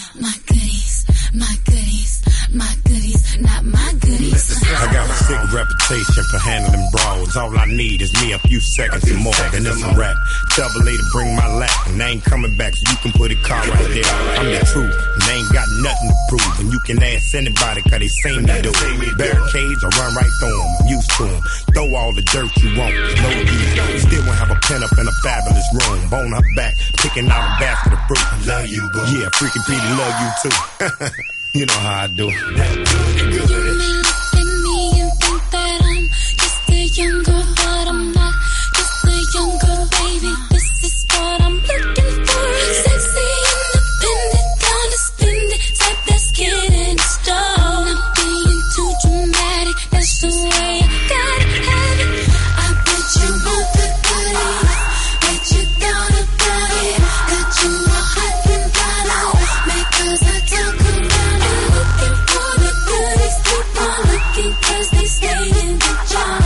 my goodies, my goodies, my goodies, not my goodies. I got a sick reputation for handling brawls. All I need is me a few seconds and more, and it's a rap. Tell the lady bring my lap, and they ain't coming back, so you can put a car right there. I'm the truth, and they ain't got nothing to prove, and you can ask anybody, cause they seen me do it. Barricades, I run right through them, I'm used to them. Throw all the dirt you want, there's no use. Still won't have a pen up in a fabulous room. Bone her back, picking out a basket of fruit. I love you, boo. Yeah, freaking Petey love you too. You know how I do. You may look at me and think that I'm just a young girl, but I'm not just a young girl, baby. This is what I'm looking for. Sexy, independent, down to spend it, type that's getting started. Not being too dramatic, that's the way I gotta have it. I bet you want the goodies, bet you down about it. Got you all hot and bothered, because I talk about it. Looking for the goodies, keep on looking, cause they stay in the jar.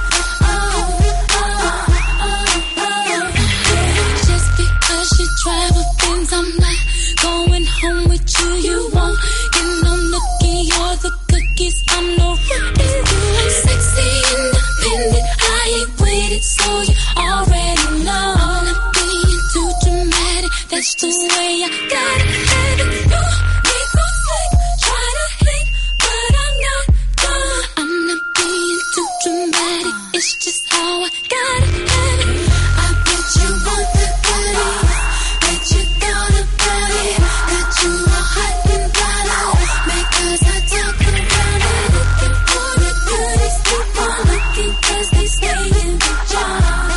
Just because you travel things, I'm not going home with you. You won't get no nookie or the cookies. I'm no rookie. I'm sexy, independent. I ain't waited, so you already know. I'm not being too dramatic. That's the way I gotta have it. You need to think, try to hate, but I'm not done. I'm not being too dramatic. It's just how I gotta have it. I bet you want the goodies, bet you down about it. Got you all hot and bothered, because I talk around it. Looking for the goodies, keep on looking, cause they stay in the jar.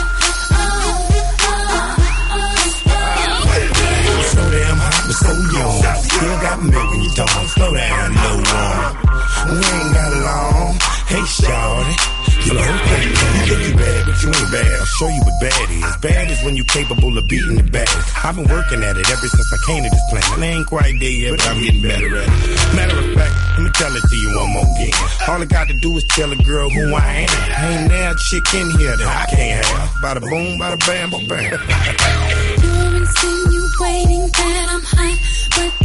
So damn hot, but so young. Still got milk in your tongue. Slow down, no one. We ain't got long. Hey, shawty. You know, you think you bad, but you ain't bad. I'll show you what bad is. Bad is when you're capable of beating the bad. I've been working at it ever since I came to this planet. I ain't quite there yet, but I'm getting better at it. Matter of fact, let me tell it to you one more again. All I got to do is tell a girl who I am. Ain't now a chick in here that I can't have. Bada boom, bada bam, bam. You're insinuating that I'm hot, but